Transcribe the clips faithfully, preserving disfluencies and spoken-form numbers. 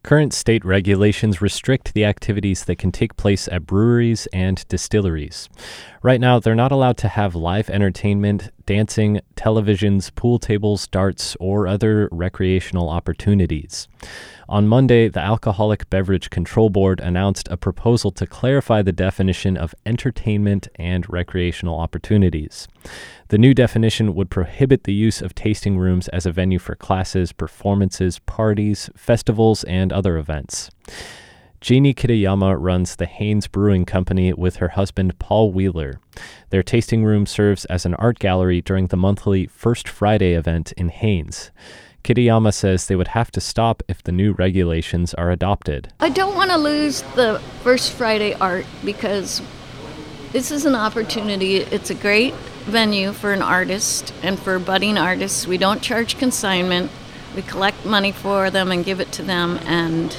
Current state regulations restrict the activities that can take place at breweries and distilleries. Right now, they're not allowed to have live entertainment, dancing, televisions, pool tables, darts, or other recreational opportunities. On Monday, the Alcoholic Beverage Control Board announced a proposal to clarify the definition of entertainment and recreational opportunities. The new definition would prohibit the use of tasting rooms as a venue for classes, performances, parties, festivals, and other events. Jeannie Kitayama runs the Haines Brewing Company with her husband Paul Wheeler. Their tasting room serves as an art gallery during the monthly First Friday event in Haines. Kitayama says they would have to stop if the new regulations are adopted. I don't want to lose the First Friday art because this is an opportunity. It's a great venue for an artist and for budding artists. We don't charge consignment. We collect money for them and give it to them, and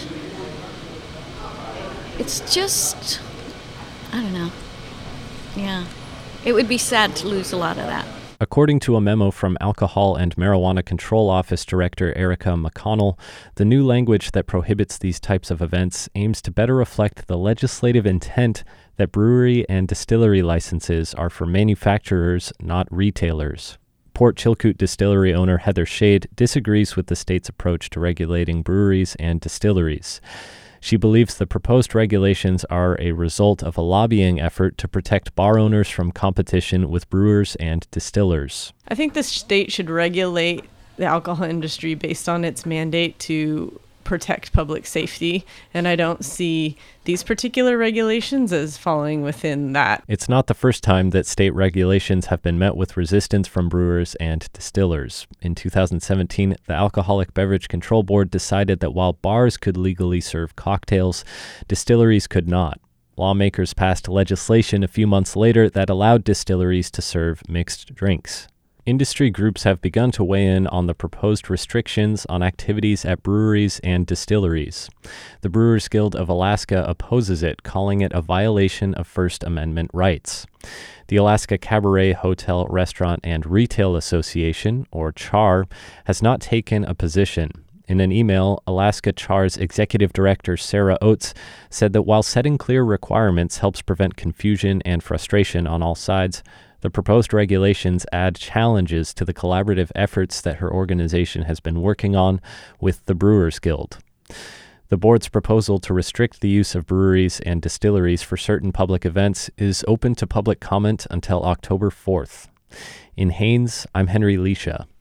it's just, I don't know. Yeah. It would be sad to lose a lot of that. According to a memo from Alcohol and Marijuana Control Office Director Erica McConnell, the new language that prohibits these types of events aims to better reflect the legislative intent that brewery and distillery licenses are for manufacturers, not retailers. Port Chilkoot distillery owner Heather Shade disagrees with the state's approach to regulating breweries and distilleries. She believes the proposed regulations are a result of a lobbying effort to protect bar owners from competition with brewers and distillers. I think the state should regulate the alcohol industry based on its mandate to protect public safety, and I don't see these particular regulations as falling within that. It's not the first time that state regulations have been met with resistance from brewers and distillers. In two thousand seventeen, the Alcoholic Beverage Control Board decided that while bars could legally serve cocktails, distilleries could not. Lawmakers passed legislation a few months later that allowed distilleries to serve mixed drinks. Industry groups have begun to weigh in on the proposed restrictions on activities at breweries and distilleries. The Brewers Guild of Alaska opposes it, calling it a violation of First Amendment rights. The Alaska Cabaret Hotel, Restaurant, and Retail Association, or C H A R, has not taken a position. In an email, Alaska C H A R's executive director Sarah Oates said that while setting clear requirements helps prevent confusion and frustration on all sides, the proposed regulations add challenges to the collaborative efforts that her organization has been working on with the Brewers Guild. The board's proposal to restrict the use of breweries and distilleries for certain public events is open to public comment until October fourth. In Haines, I'm Henry Leisha.